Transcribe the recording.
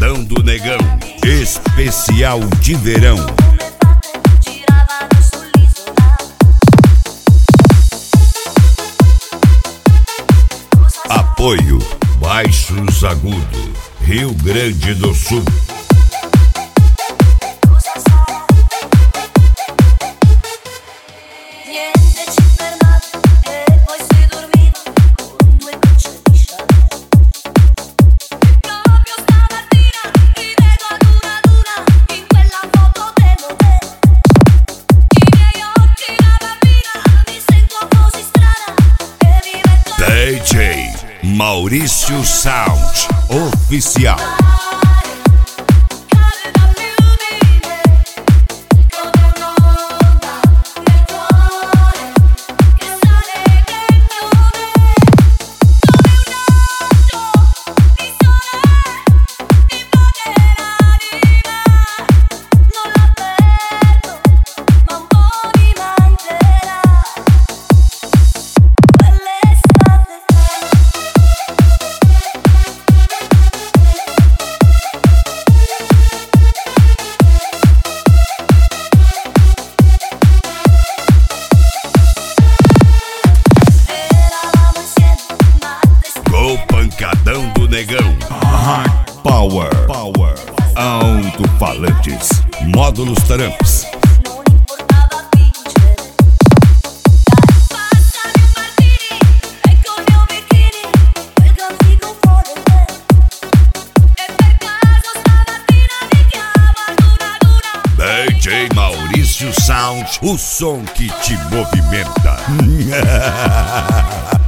Pancadão do Negão, especial de verão. Apoio Baixos Agudo, Rio Grande do Sul. DJ Maurício Sound Oficial. Pancadão do Negão. Power. Alto-falantes. Módulos Tramps. DJ Maurício Sound, o som que te movimenta.